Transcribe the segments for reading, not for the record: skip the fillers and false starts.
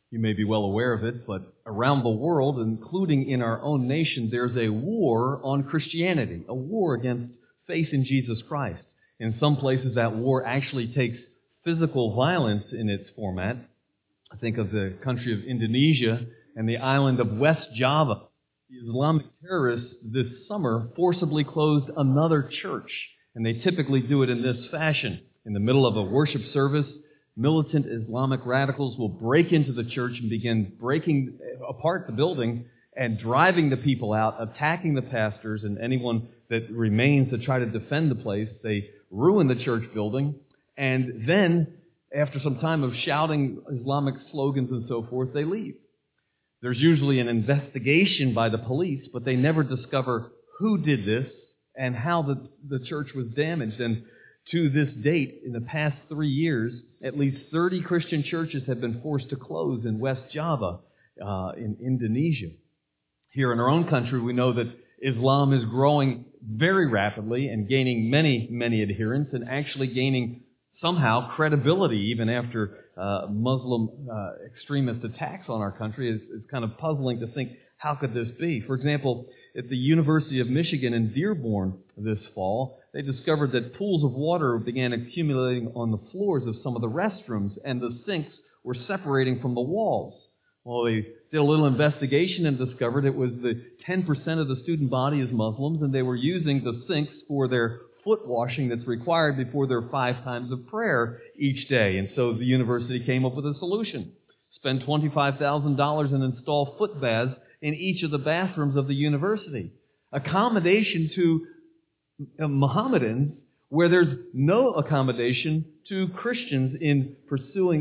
You may be well aware of it, but around the world, including in our own nation, there's a war on Christianity, a war against faith in Jesus Christ. In some places, that war actually takes physical violence in its format. I think of the country of Indonesia and the island of West Java. The Islamic terrorists this summer forcibly closed another church, and they typically do it in this fashion. In the middle of a worship service, militant Islamic radicals will break into the church and begin breaking apart the building and driving the people out, attacking the pastors and anyone that remains to try to defend the place. They ruin the church building, and then, after some time of shouting Islamic slogans and so forth, they leave. There's usually an investigation by the police, but they never discover who did this and how the church was damaged. And to this date, in the past 3 years, at least 30 Christian churches have been forced to close in West Java, in Indonesia. Here in our own country, we know that Islam is growing very rapidly and gaining many, many adherents and actually gaining somehow credibility even after Muslim extremist attacks on our country. Is kind of puzzling to think, how could this be? For example, at the University of Michigan in Dearborn this fall, they discovered that pools of water began accumulating on the floors of some of the restrooms, and the sinks were separating from the walls. Well, they did a little investigation and discovered it was the 10% of the student body is Muslims, and they were using the sinks for their foot washing that's required before their 5 times of prayer each day. And so the university came up with a solution. Spend $25,000 and install foot baths in each of the bathrooms of the university. Accommodation to Mohammedans where there's no accommodation to Christians in pursuing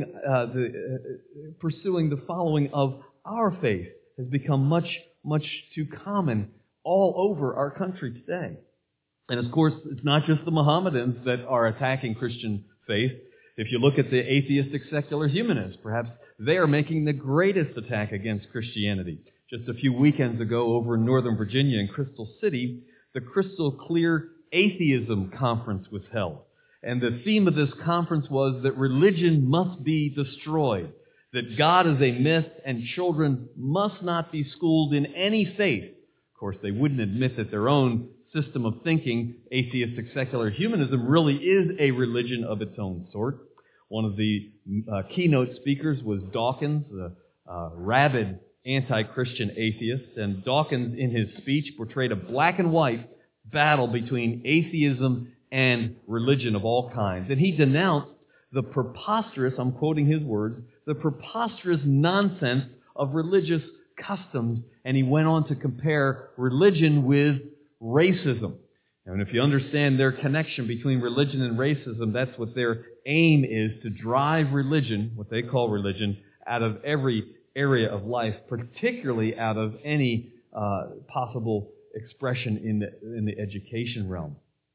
the following of our faith has become much, much too common all over our country today. And of course, it's not just the Mohammedans that are attacking Christian faith. If you look at the atheistic secular humanists, perhaps they are making the greatest attack against Christianity. Just a few weekends ago over in Northern Virginia in Crystal City, the Crystal Clear Atheism Conference was held. And the theme of this conference was that religion must be destroyed, that God is a myth and children must not be schooled in any faith. Of course, they wouldn't admit that their own system of thinking, atheistic secular humanism, really is a religion of its own sort. One of the keynote speakers was Dawkins, a rabid anti-Christian atheist, and Dawkins, in his speech, portrayed a black and white battle between atheism and religion of all kinds. And he denounced the preposterous, I'm quoting his words, the preposterous nonsense of religious customs, and he went on to compare religion with racism. And if you understand their connection between religion and racism, that's what their aim is, to drive religion, what they call religion, out of every area of life, particularly out of any possible expression in the education realm.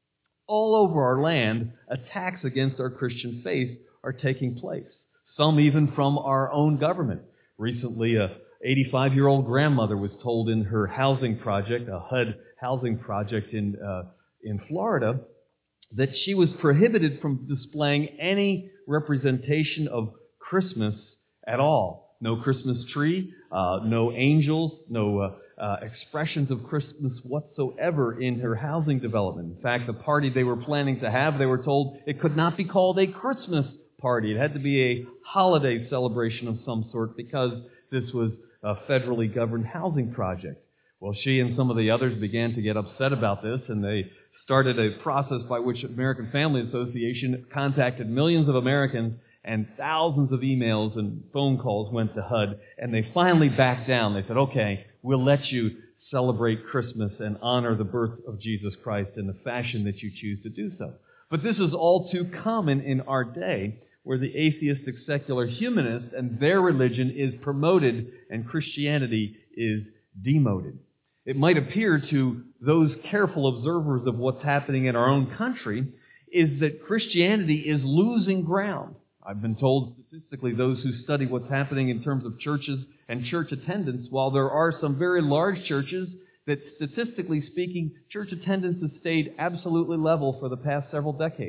All over our land, attacks against our Christian faith are taking place, some even from our own government. Recently, a 85-year-old grandmother was told in her housing project, a HUD housing project in Florida, that she was prohibited from displaying any representation of Christmas at all. No Christmas tree, no angels, no expressions of Christmas whatsoever in her housing development. In fact, the party they were planning to have, they were told it could not be called a Christmas party. It had to be a holiday celebration of some sort because this was a federally governed housing project. Well, she and some of the others began to get upset about this, and they started a process by which American Family Association contacted millions of Americans, and thousands of emails and phone calls went to HUD, and they finally backed down. They said, okay, we'll let you celebrate Christmas and honor the birth of Jesus Christ in the fashion that you choose to do so. But this is all too common in our day, where the atheistic secular humanist and their religion is promoted and Christianity is demoted. It might appear to those careful observers of what's happening in our own country is that Christianity is losing ground. I've been told statistically, those who study what's happening in terms of churches and church attendance, while there are some very large churches that statistically speaking, church attendance has stayed absolutely level for the past several decades.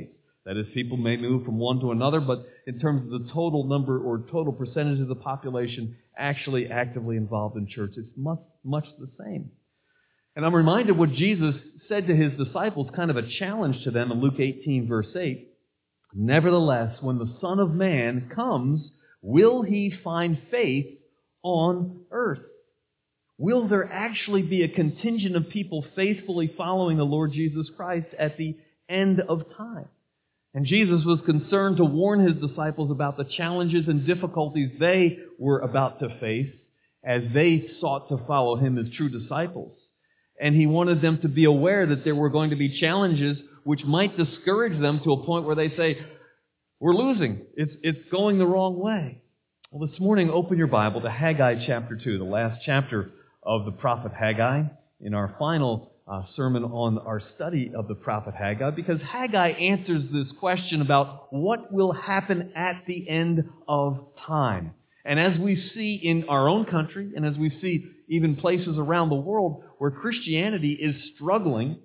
That is, people may move from one to another, but in terms of the total number or total percentage of the population actually actively involved in church, it's much the same. And I'm reminded what Jesus said to his disciples, kind of a challenge to them in Luke 18, verse 8. Nevertheless, when the Son of Man comes, will he find faith on earth? Will there actually be a contingent of people faithfully following the Lord Jesus Christ at the end of time? And Jesus was concerned to warn his disciples about the challenges and difficulties they were about to face as they sought to follow him as true disciples. And he wanted them to be aware that there were going to be challenges which might discourage them to a point where they say, we're losing. It's going the wrong way. Well, this morning, open your Bible to Haggai chapter 2, the last chapter of the prophet Haggai, in our final sermon on our study of the prophet Haggai, because Haggai answers this question about what will happen at the end of time. And as we see in our own country, and as we see even places around the world where Christianity is struggling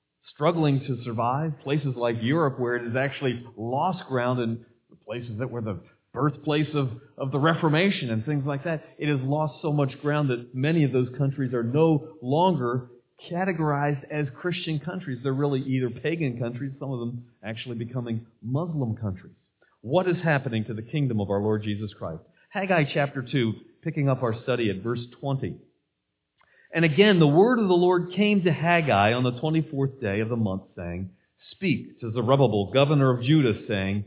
to survive, places like Europe where it has actually lost ground, and places that were the birthplace of the Reformation and things like that, it has lost so much ground that many of those countries are no longer categorized as Christian countries. They're really either pagan countries, some of them actually becoming Muslim countries. What is happening to the kingdom of our Lord Jesus Christ? Haggai chapter 2, picking up our study at verse 20. And again, the word of the Lord came to Haggai on the 24th day of the month, saying, Speak to Zerubbabel, governor of Judah, saying,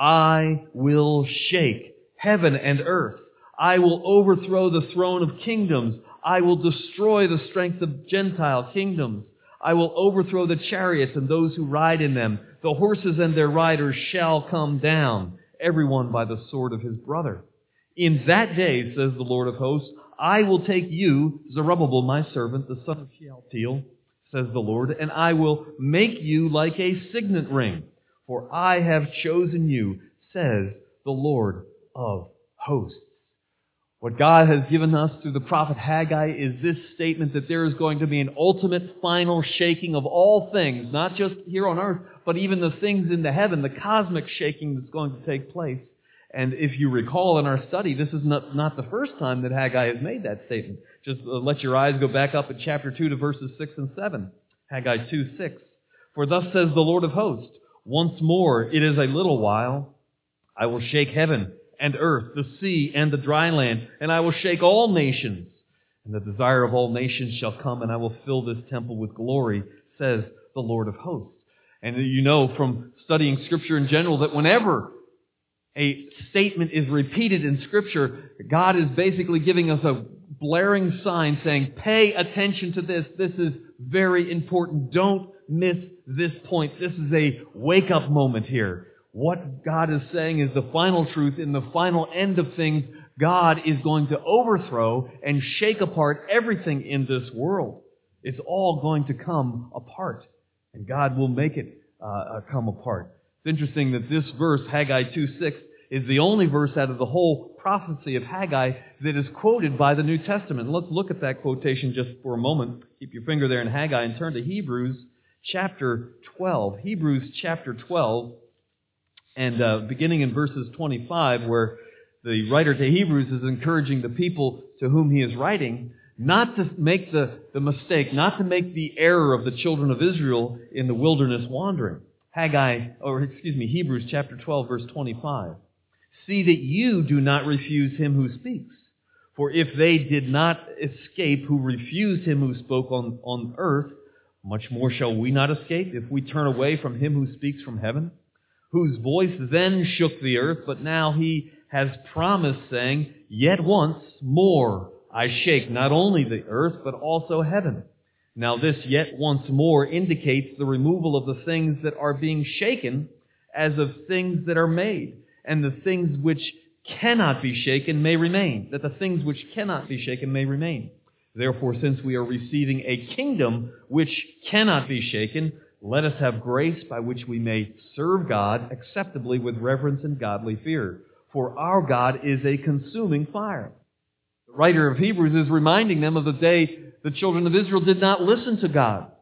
I will shake heaven and earth. I will overthrow the throne of kingdoms. I will destroy the strength of Gentile kingdoms. I will overthrow the chariots and those who ride in them. The horses and their riders shall come down, everyone by the sword of his brother. In that day, says the Lord of hosts, I will take you, Zerubbabel, my servant, the son of Shealtiel, says the Lord, and I will make you like a signet ring. For I have chosen you, says the Lord of hosts. What God has given us through the prophet Haggai is this statement that there is going to be an ultimate final shaking of all things, not just here on earth, but even the things in the heaven, the cosmic shaking that's going to take place. And if you recall in our study, this is not the first time that Haggai has made that statement. Just let your eyes go back up at chapter 2 to verses 6 and 7. Haggai 2:6. For thus says the Lord of hosts, once more it is a little while, I will shake heaven and earth, the sea and the dry land, and I will shake all nations. And the desire of all nations shall come, and I will fill this temple with glory, says the Lord of hosts. And you know from studying Scripture in general that whenever a statement is repeated in Scripture, God is basically giving us a blaring sign saying, pay attention to this. This is very important. Don't miss this point. This is a wake-up moment here. What God is saying is the final truth. In the final end of things, God is going to overthrow and shake apart everything in this world. It's all going to come apart, and God will make it come apart. It's interesting that this verse, Haggai 2:6, is the only verse out of the whole prophecy of Haggai that is quoted by the New Testament. Let's look at that quotation just for a moment. Keep your finger there in Haggai and turn to Hebrews chapter 12. Hebrews chapter 12, and beginning in verses 25, where the writer to Hebrews is encouraging the people to whom he is writing not to make the mistake, not to make the error of the children of Israel in the wilderness wandering. Hebrews chapter 12, verse 25. See that you do not refuse him who speaks. For if they did not escape who refused him who spoke on earth, much more shall we not escape if we turn away from him who speaks from heaven, whose voice then shook the earth, but now he has promised, saying, Yet once more I shake not only the earth, but also heaven. Now this yet once more indicates the removal of the things that are being shaken as of things that are made, and the things which cannot be shaken may remain, that the things which cannot be shaken may remain. Therefore, since we are receiving a kingdom which cannot be shaken, let us have grace by which we may serve God acceptably with reverence and godly fear. For our God is a consuming fire. The writer of Hebrews is reminding them of the day the children of Israel did not listen to God.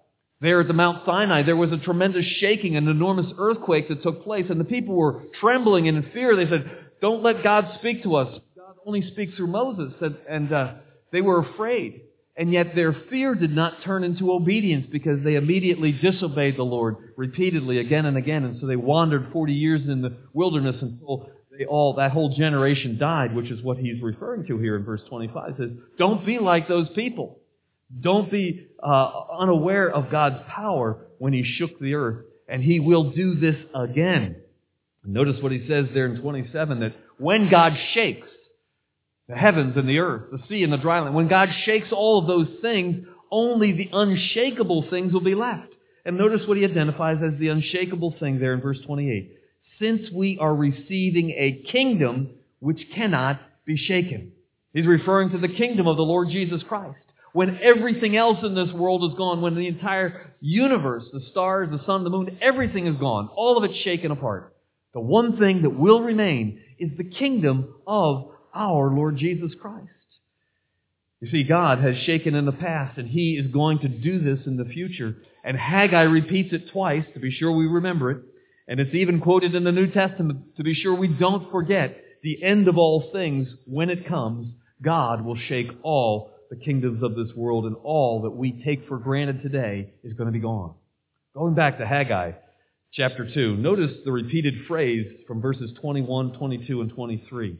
There at the Mount Sinai, there was a tremendous shaking, an enormous earthquake that took place, and the people were trembling and in fear. They said, don't let God speak to us. God only speaks through Moses. And they were afraid. And yet their fear did not turn into obedience because they immediately disobeyed the Lord repeatedly again and again. And so they wandered 40 years in the wilderness until that whole generation died, which is what he's referring to here in verse 25. It says, don't be like those people. Don't be unaware of God's power when he shook the earth, and he will do this again. Notice what he says there in 27, that when God shakes the heavens and the earth, the sea and the dry land, when God shakes all of those things, only the unshakable things will be left. And notice what he identifies as the unshakable thing there in verse 28. Since we are receiving a kingdom which cannot be shaken. He's referring to the kingdom of the Lord Jesus Christ. When everything else in this world is gone, when the entire universe, the stars, the sun, the moon, everything is gone, all of it's shaken apart. The one thing that will remain is the kingdom of our Lord Jesus Christ. You see, God has shaken in the past, and he is going to do this in the future. And Haggai repeats it twice to be sure we remember it. And it's even quoted in the New Testament to be sure we don't forget the end of all things. When it comes, God will shake all the kingdoms of this world, and all that we take for granted today is going to be gone. Going back to Haggai chapter 2, notice the repeated phrase from verses 21, 22, and 23.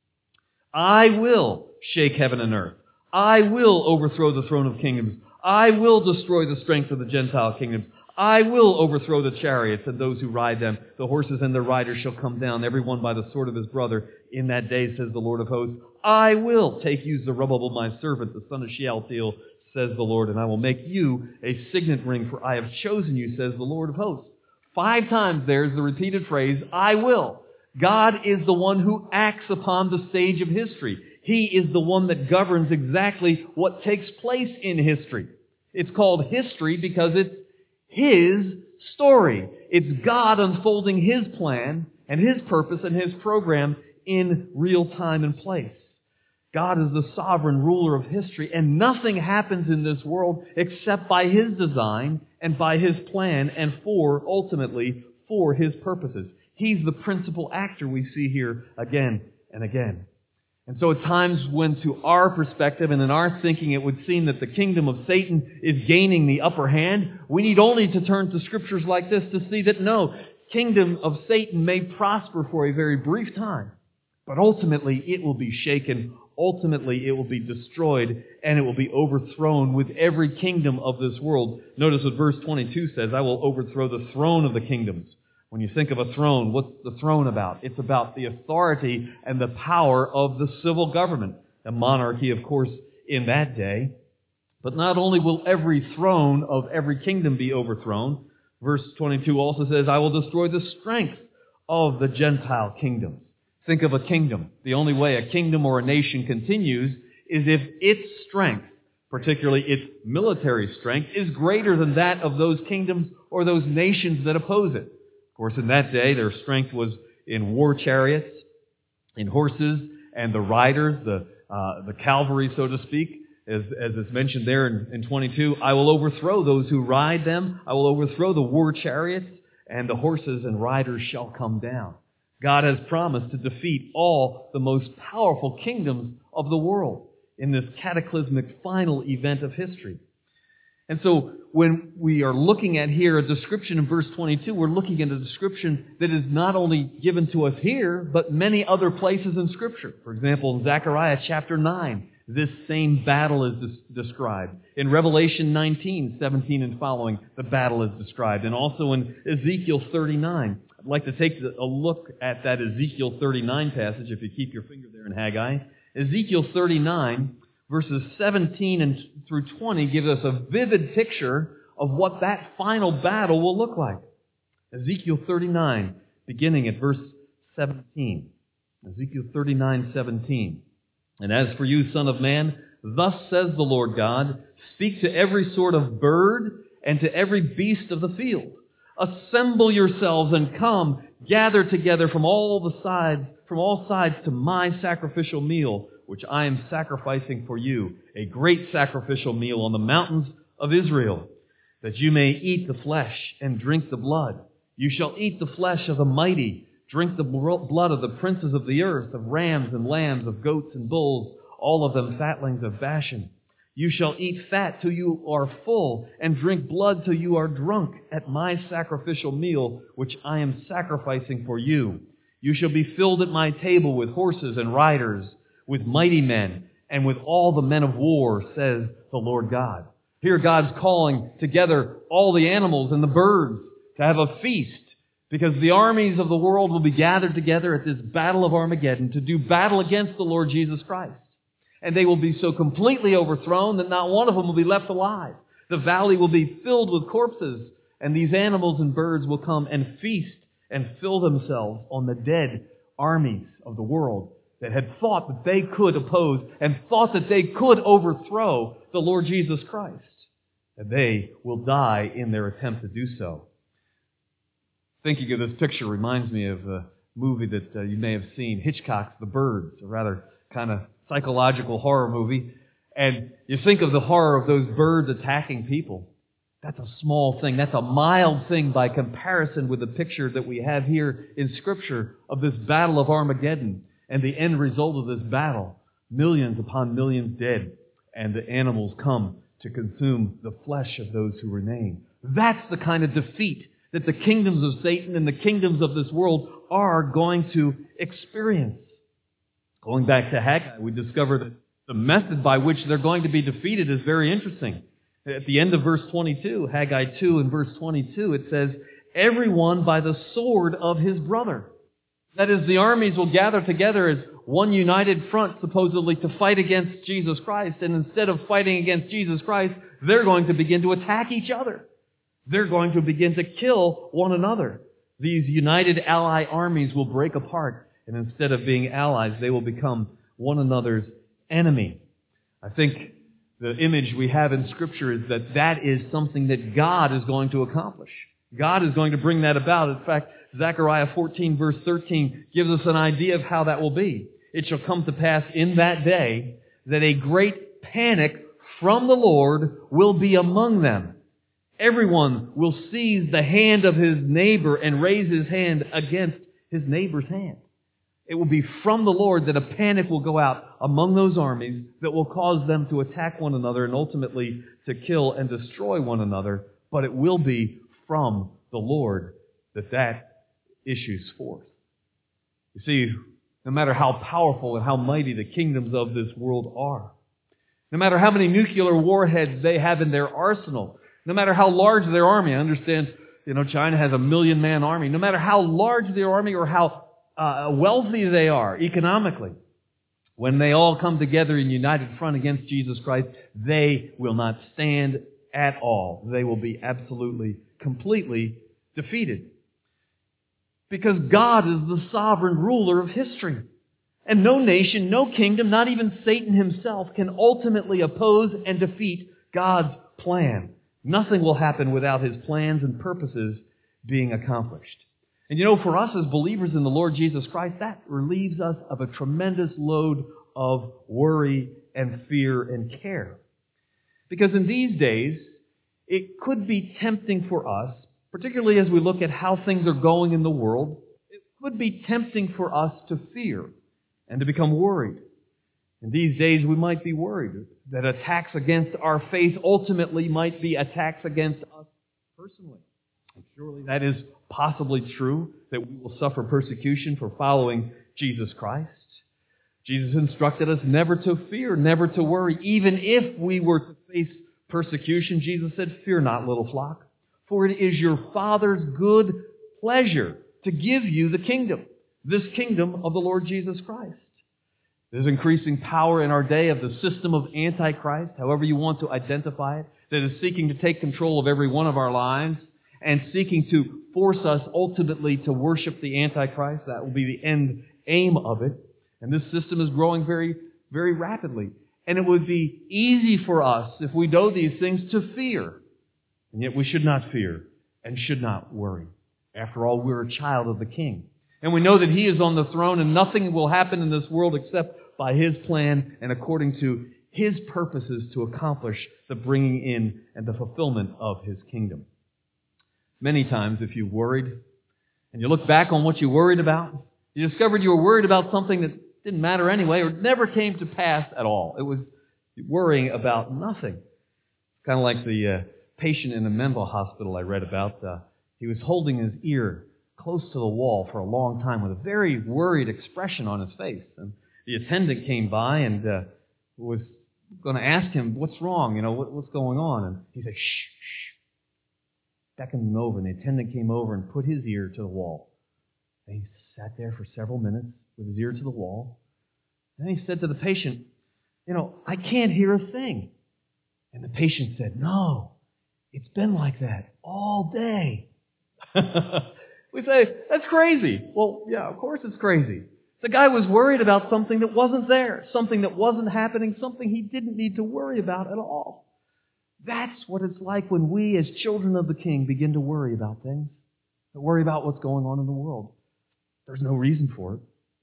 I will shake heaven and earth. I will overthrow the throne of kingdoms. I will destroy the strength of the Gentile kingdoms. I will overthrow the chariots and those who ride them. The horses and their riders shall come down, every one by the sword of his brother. In that day, says the Lord of hosts, I will take you Zerubbabel, my servant, the son of Shealtiel, says the Lord, and I will make you a signet ring, for I have chosen you, says the Lord of hosts. 5 times there's the repeated phrase, I will. God is the one who acts upon the stage of history. He is the one that governs exactly what takes place in history. It's called history because it's his story. It's God unfolding his plan and his purpose and his program in real time and place. God is the sovereign ruler of history, and nothing happens in this world except by his design and by his plan and ultimately for his purposes. He's the principal actor we see here again and again. And so at times when to our perspective and in our thinking it would seem that the kingdom of Satan is gaining the upper hand, we need only to turn to scriptures like this to see that no, kingdom of Satan may prosper for a very brief time, but ultimately it will be shaken, ultimately it will be destroyed, and it will be overthrown with every kingdom of this world. Notice what verse 22 says, I will overthrow the throne of the kingdoms. When you think of a throne, what's the throne about? It's about the authority and the power of the civil government. A monarchy, of course, in that day. But not only will every throne of every kingdom be overthrown, verse 22 also says, I will destroy the strength of the Gentile kingdoms. Think of a kingdom. The only way a kingdom or a nation continues is if its strength, particularly its military strength, is greater than that of those kingdoms or those nations that oppose it. Of course, in that day, their strength was in war chariots, in horses, and the riders, the cavalry, so to speak. As is mentioned there in 22, I will overthrow those who ride them. I will overthrow the war chariots, and the horses and riders shall come down. God has promised to defeat all the most powerful kingdoms of the world in this cataclysmic final event of history. And so when we are looking at here a description in verse 22, we're looking at a description that is not only given to us here, but many other places in Scripture. For example, in Zechariah chapter 9, this same battle is described. In Revelation 19, 17 and following, the battle is described. And also in Ezekiel 39. I'd like to take a look at that Ezekiel 39 passage, if you keep your finger there in Haggai. Ezekiel 39, verses 17 through 20 give us a vivid picture of what that final battle will look like. Ezekiel 39, beginning at verse 17. Ezekiel 39, 17. And as for you, son of man, thus says the Lord God, speak to every sort of bird and to every beast of the field. Assemble yourselves and come, gather together from all sides to my sacrificial meal, which I am sacrificing for you, a great sacrificial meal on the mountains of Israel. that you may eat the flesh and drink the blood. You shall eat the flesh of the mighty, drink the blood of the princes of the earth, of rams and lambs, of goats and bulls, all of them fatlings of Bashan. You shall eat fat till you are full, and drink blood till you are drunk at my sacrificial meal, which I am sacrificing for you. You shall be filled at my table with horses and riders, with mighty men, and with all the men of war, says the Lord God. Here God's calling together all the animals and the birds to have a feast, because the armies of the world will be gathered together at this battle of Armageddon to do battle against the Lord Jesus Christ. And they will be so completely overthrown that not one of them will be left alive. The valley will be filled with corpses, and these animals and birds will come and feast and fill themselves on the dead armies of the world that had thought that they could oppose and thought that they could overthrow the Lord Jesus Christ. And they will die in their attempt to do so. Thinking of this picture reminds me of a movie that you may have seen, Hitchcock's The Birds, a rather kind of psychological horror movie. And you think of the horror of those birds attacking people. That's a small thing. That's a mild thing by comparison with the picture that we have here in Scripture of this battle of Armageddon and the end result of this battle. Millions upon millions dead, and the animals come to consume the flesh of those who remain. That's the kind of defeat that the kingdoms of Satan and the kingdoms of this world are going to experience. Going back to Haggai, we discover that the method by which they're going to be defeated is very interesting. At the end of verse 22, Haggai 2 and verse 22, it says, everyone by the sword of his brother. That is, the armies will gather together as one united front, supposedly, to fight against Jesus Christ. And instead of fighting against Jesus Christ, they're going to begin to attack each other. They're going to begin to kill one another. These united ally armies will break apart, and instead of being allies, they will become one another's enemy. I think the image we have in Scripture is that that is something that God is going to accomplish. God is going to bring that about. In fact, Zechariah 14 verse 13 gives us an idea of how that will be. It shall come to pass in that day that a great panic from the Lord will be among them. Everyone will seize the hand of his neighbor and raise his hand against his neighbor's hand. It will be from the Lord that a panic will go out among those armies that will cause them to attack one another and ultimately to kill and destroy one another. But it will be from the Lord that issues forth. You see, no matter how powerful and how mighty the kingdoms of this world are, no matter how many nuclear warheads they have in their arsenal, no matter how large their army, I understand, China has a 1 million-man army. No matter how large their army or how wealthy they are economically, when they all come together in united front against Jesus Christ, they will not stand at all. They will be absolutely, completely defeated. Because God is the sovereign ruler of history. And no nation, no kingdom, not even Satan himself, can ultimately oppose and defeat God's plan. Nothing will happen without his plans and purposes being accomplished. And for us as believers in the Lord Jesus Christ, that relieves us of a tremendous load of worry and fear and care. Because in these days, it could be tempting for us, particularly as we look at how things are going in the world, it could be tempting for us to fear and to become worried. In these days, we might be worried that attacks against our faith ultimately might be attacks against us personally. And surely that is possibly true, that we will suffer persecution for following Jesus Christ. Jesus instructed us never to fear, never to worry. Even if we were to face persecution, Jesus said, fear not, little flock, for it is your Father's good pleasure to give you the kingdom, this kingdom of the Lord Jesus Christ. There's increasing power in our day of the system of Antichrist, however you want to identify it, that is seeking to take control of every one of our lives and seeking to force us ultimately to worship the Antichrist. That will be the end aim of it. And this system is growing very, very rapidly. And it would be easy for us, if we know these things, to fear. And yet we should not fear and should not worry. After all, we're a child of the King. And we know that He is on the throne and nothing will happen in this world except by His plan and according to His purposes to accomplish the bringing in and the fulfillment of His kingdom. Many times, if you worried and you look back on what you worried about, you discovered you were worried about something that didn't matter anyway or never came to pass at all. It was worrying about nothing. It's kind of like the patient in the mental hospital I read about. He was holding his ear close to the wall for a long time with a very worried expression on his face. And the attendant came by and was going to ask him, what's wrong? What's going on? And he said, shh, shh. Beckoned him over, and the attendant came over and put his ear to the wall. And he sat there for several minutes with his ear to the wall. And then he said to the patient, I can't hear a thing. And the patient said, no, it's been like that all day. We say, that's crazy. Well, yeah, of course it's crazy. The guy was worried about something that wasn't there, something that wasn't happening, something he didn't need to worry about at all. That's what it's like when we as children of the King begin to worry about things, to worry about what's going on in the world. There's no reason for it.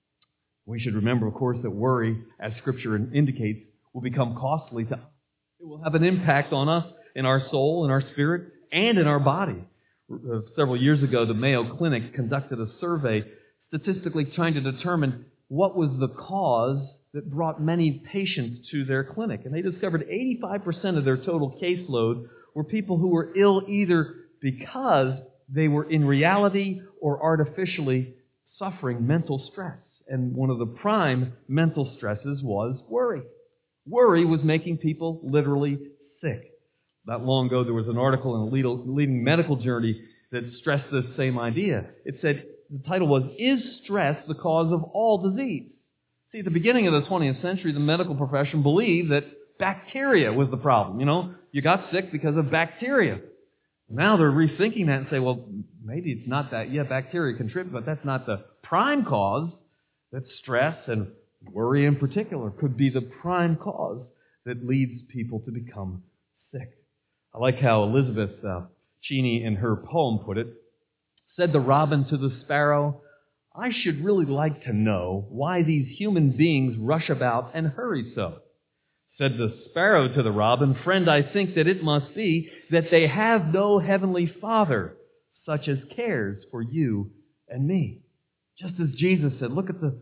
We should remember, of course, that worry, as Scripture indicates, will become costly to us. It will have an impact on us in our soul, in our spirit, and in our body. Several years ago, the Mayo Clinic conducted a survey statistically trying to determine what was the cause that brought many patients to their clinic. And they discovered 85% of their total caseload were people who were ill either because they were in reality or artificially suffering mental stress. And one of the prime mental stresses was worry. Worry was making people literally sick. Not long ago, there was an article in a leading medical journal that stressed this same idea. It said, the title was, Is Stress the Cause of All Disease? See, at the beginning of the 20th century, the medical profession believed that bacteria was the problem. You got sick because of bacteria. Now they're rethinking that and say, well, maybe it's not that. Yeah, bacteria contribute, but that's not the prime cause. That stress and worry in particular could be the prime cause that leads people to become sick. I like how Elizabeth Cheney, in her poem, put it. Said the robin to the sparrow, I should really like to know why these human beings rush about and hurry so. Said the sparrow to the robin, friend, I think that it must be that they have no heavenly Father, such as cares for you and me. Just as Jesus said, look at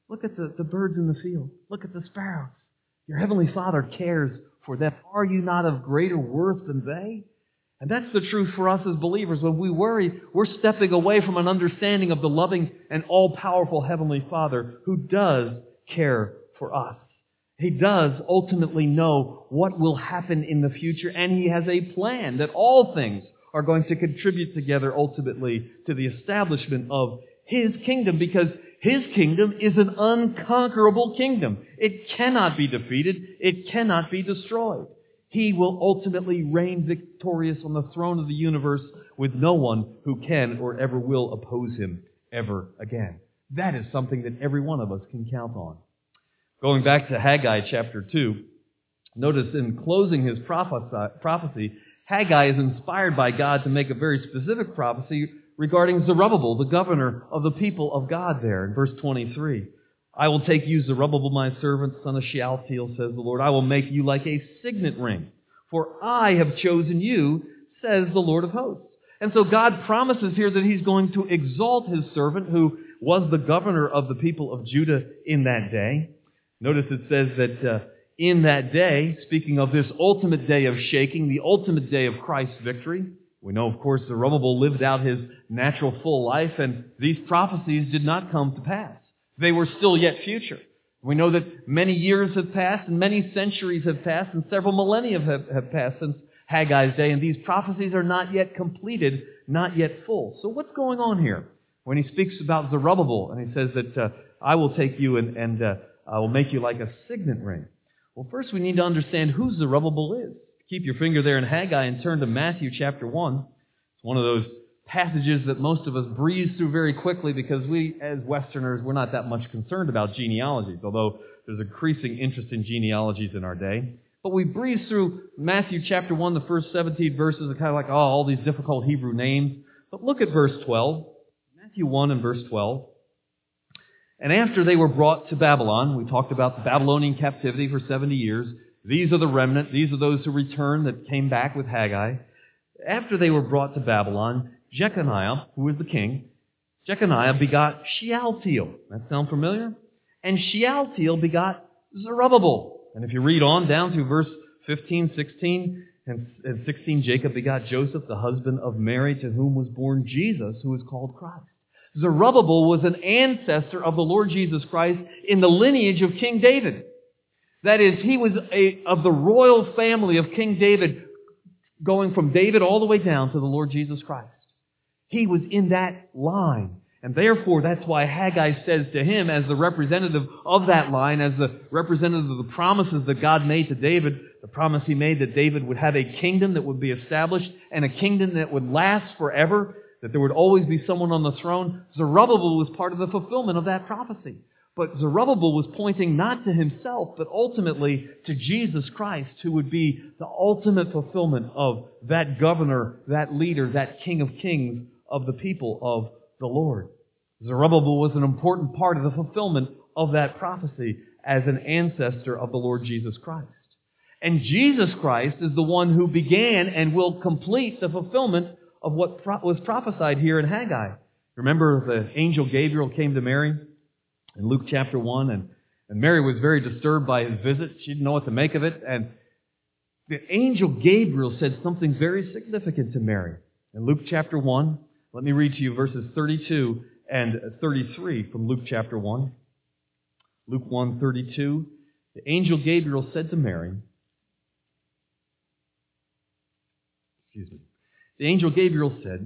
the birds in the field. Look at the sparrows. Your heavenly Father cares for them. Are you not of greater worth than they? And that's the truth for us as believers. When we worry, we're stepping away from an understanding of the loving and all-powerful Heavenly Father who does care for us. He does ultimately know what will happen in the future, and He has a plan that all things are going to contribute together ultimately to the establishment of His kingdom, because His kingdom is an unconquerable kingdom. It cannot be defeated. It cannot be destroyed. He will ultimately reign victorious on the throne of the universe with no one who can or ever will oppose Him ever again. That is something that every one of us can count on. Going back to Haggai chapter 2, notice in closing his prophecy, Haggai is inspired by God to make a very specific prophecy regarding Zerubbabel, the governor of the people of God there in verse 23. I will take you, Zerubbabel, my servant, son of Shealtiel, says the Lord. I will make you like a signet ring, for I have chosen you, says the Lord of hosts. And so God promises here that He's going to exalt His servant, who was the governor of the people of Judah in that day. Notice it says that in that day, speaking of this ultimate day of shaking, the ultimate day of Christ's victory, we know, of course, Zerubbabel lived out his natural full life, and these prophecies did not come to pass. They were still yet future. We know that many years have passed, and many centuries have passed, and several millennia have passed since Haggai's day, and these prophecies are not yet completed, not yet full. So what's going on here? When he speaks about Zerubbabel, and he says that I will take you and I will make you like a signet ring. Well, first we need to understand who Zerubbabel is. Keep your finger there in Haggai and turn to Matthew chapter 1. It's one of those passages that most of us breeze through very quickly because we, as Westerners, we're not that much concerned about genealogies, although there's increasing interest in genealogies in our day. But we breeze through Matthew chapter 1, the first 17 verses, are kind of like, all these difficult Hebrew names. But look at verse 12. Matthew 1 and verse 12. And after they were brought to Babylon, we talked about the Babylonian captivity for 70 years, these are the remnant, these are those who returned that came back with Haggai. After they were brought to Babylon, Jeconiah, who was the king, Jeconiah begot Shealtiel. That sound familiar? And Shealtiel begot Zerubbabel. And if you read on down to verse 15, 16, and 16, Jacob begot Joseph, the husband of Mary, to whom was born Jesus, who is called Christ. Zerubbabel was an ancestor of the Lord Jesus Christ in the lineage of King David. That is, he was of the royal family of King David, going from David all the way down to the Lord Jesus Christ. He was in that line. And therefore, that's why Haggai says to him, as the representative of that line, as the representative of the promises that God made to David, the promise he made that David would have a kingdom that would be established and a kingdom that would last forever, that there would always be someone on the throne. Zerubbabel was part of the fulfillment of that prophecy. But Zerubbabel was pointing not to himself, but ultimately to Jesus Christ, who would be the ultimate fulfillment of that governor, that leader, that King of Kings of the people of the Lord. Zerubbabel was an important part of the fulfillment of that prophecy as an ancestor of the Lord Jesus Christ. And Jesus Christ is the one who began and will complete the fulfillment of what was prophesied here in Haggai. Remember, the angel Gabriel came to Mary in Luke chapter 1, and Mary was very disturbed by his visit. She didn't know what to make of it. And the angel Gabriel said something very significant to Mary. In Luke chapter 1, let me read to you verses 32 and 33 from Luke chapter 1. Luke 1:32. The angel Gabriel said to Mary, The angel Gabriel said,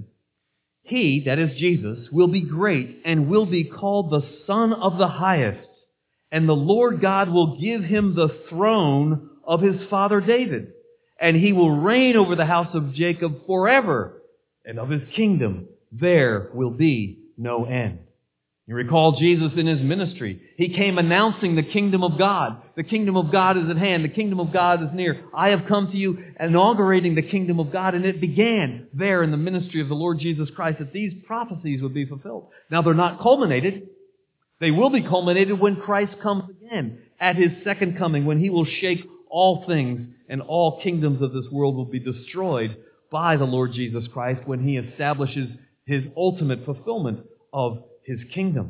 He, that is Jesus, will be great and will be called the Son of the Highest, and the Lord God will give him the throne of his father David, and he will reign over the house of Jacob forever, and of his kingdom there will be no end. You recall Jesus in his ministry. He came announcing the kingdom of God. The kingdom of God is at hand. The kingdom of God is near. I have come to you inaugurating the kingdom of God. And it began there in the ministry of the Lord Jesus Christ that these prophecies would be fulfilled. Now they're not culminated. They will be culminated when Christ comes again at his second coming, when he will shake all things and all kingdoms of this world will be destroyed by the Lord Jesus Christ when he establishes his ultimate fulfillment of his kingdom.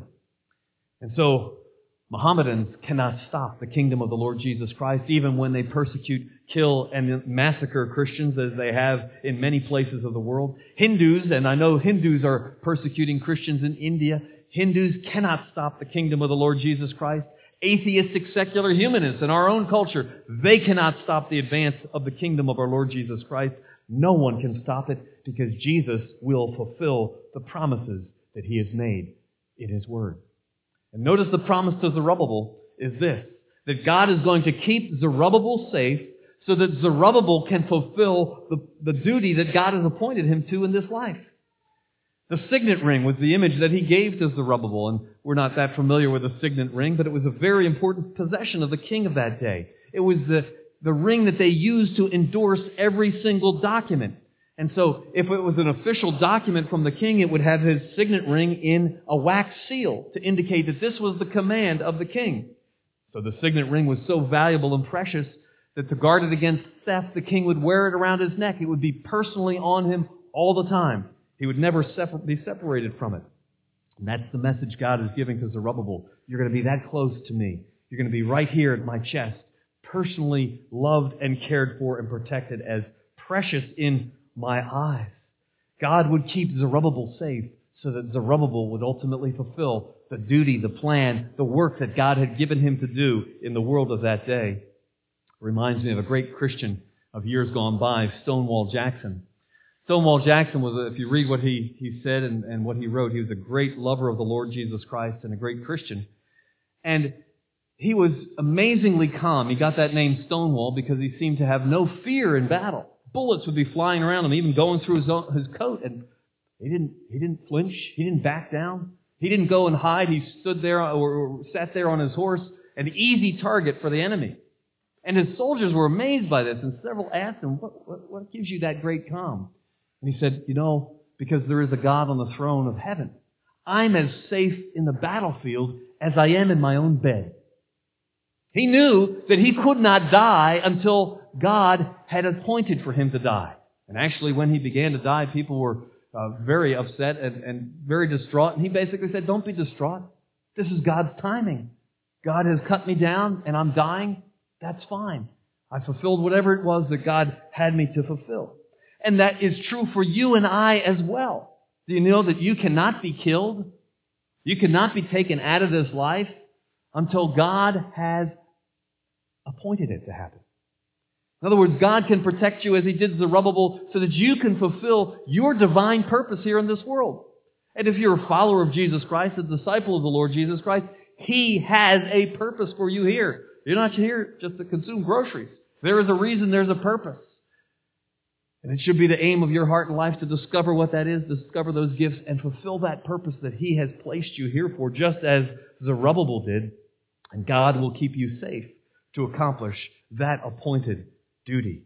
And so, Mohammedans cannot stop the kingdom of the Lord Jesus Christ, even when they persecute, kill, and massacre Christians, as they have in many places of the world. Hindus, and I know Hindus are persecuting Christians in India, Hindus cannot stop the kingdom of the Lord Jesus Christ. Atheistic secular humanists in our own culture, they cannot stop the advance of the kingdom of our Lord Jesus Christ. No one can stop it because Jesus will fulfill the promises that he has made in his word. And notice the promise to Zerubbabel is this, that God is going to keep Zerubbabel safe so that Zerubbabel can fulfill the duty that God has appointed him to in this life. The signet ring was the image that he gave to Zerubbabel, and we're not that familiar with the signet ring, but it was a very important possession of the king of that day. It was the ring that they used to endorse every single document. And so, if it was an official document from the king, it would have his signet ring in a wax seal to indicate that this was the command of the king. So the signet ring was so valuable and precious that to guard it against theft, the king would wear it around his neck. It would be personally on him all the time. He would never be separated from it. And that's the message God is giving to Zerubbabel. You're going to be that close to me. You're going to be right here at my chest, personally loved and cared for and protected as precious in my eyes. God would keep Zerubbabel safe so that Zerubbabel would ultimately fulfill the duty, the plan, the work that God had given him to do in the world of that day. It reminds me of a great Christian of years gone by, Stonewall Jackson. Stonewall Jackson was, if you read what he said and what he wrote, he was a great lover of the Lord Jesus Christ and a great Christian. And he was amazingly calm. He got that name Stonewall because he seemed to have no fear in battle. Bullets would be flying around him, even going through his coat, and he didn't flinch. He didn't back down. He didn't go and hide. He stood there or sat there on his horse, an easy target for the enemy. And his soldiers were amazed by this, and several asked him, what gives you that great calm? And he said, because there is a God on the throne of heaven. I'm as safe in the battlefield as I am in my own bed. He knew that he could not die until God had appointed for him to die. And actually, when he began to die, people were very upset and very distraught. And he basically said, don't be distraught. This is God's timing. God has cut me down and I'm dying. That's fine. I fulfilled whatever it was that God had me to fulfill. And that is true for you and I as well. Do you know that you cannot be killed? You cannot be taken out of this life until God has appointed it to happen. In other words, God can protect you as He did Zerubbabel so that you can fulfill your divine purpose here in this world. And if you're a follower of Jesus Christ, a disciple of the Lord Jesus Christ, He has a purpose for you here. You're not here just to consume groceries. There is a reason, there's a purpose. And it should be the aim of your heart and life to discover what that is, discover those gifts, and fulfill that purpose that He has placed you here for, just as Zerubbabel did. And God will keep you safe to accomplish that appointed duty.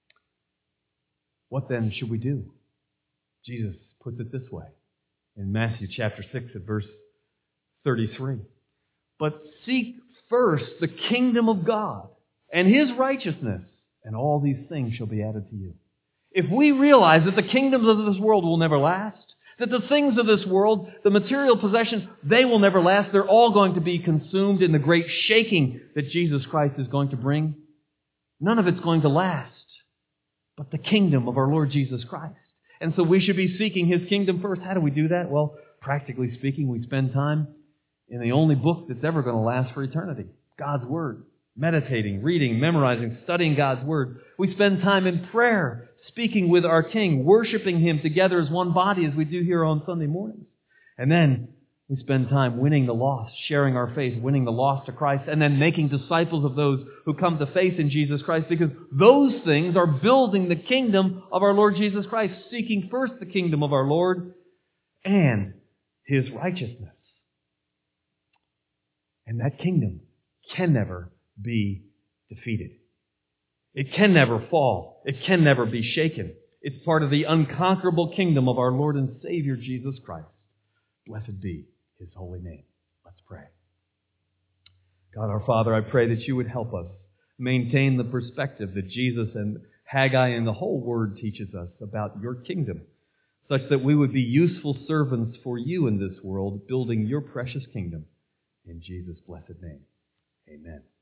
What then should we do? Jesus puts it this way in Matthew chapter 6 at verse 33. But seek first the kingdom of God and His righteousness, and all these things shall be added to you. If we realize that the kingdoms of this world will never last, that the things of this world, the material possessions, they will never last, they're all going to be consumed in the great shaking that Jesus Christ is going to bring, none of it's going to last but the kingdom of our Lord Jesus Christ. And so we should be seeking His kingdom first. How do we do that? Well, practically speaking, we spend time in the only book that's ever going to last for eternity, God's Word. Meditating, reading, memorizing, studying God's Word. We spend time in prayer, speaking with our King, worshiping Him together as one body as we do here on Sunday mornings. And then we spend time winning the lost, sharing our faith, winning the lost to Christ, and then making disciples of those who come to faith in Jesus Christ, because those things are building the kingdom of our Lord Jesus Christ, seeking first the kingdom of our Lord and His righteousness. And that kingdom can never be defeated. It can never fall. It can never be shaken. It's part of the unconquerable kingdom of our Lord and Savior Jesus Christ. Blessed be His holy name. Let's pray. God our Father, I pray that You would help us maintain the perspective that Jesus and Haggai and the whole Word teaches us about Your kingdom, such that we would be useful servants for You in this world, building Your precious kingdom. In Jesus' blessed name, amen.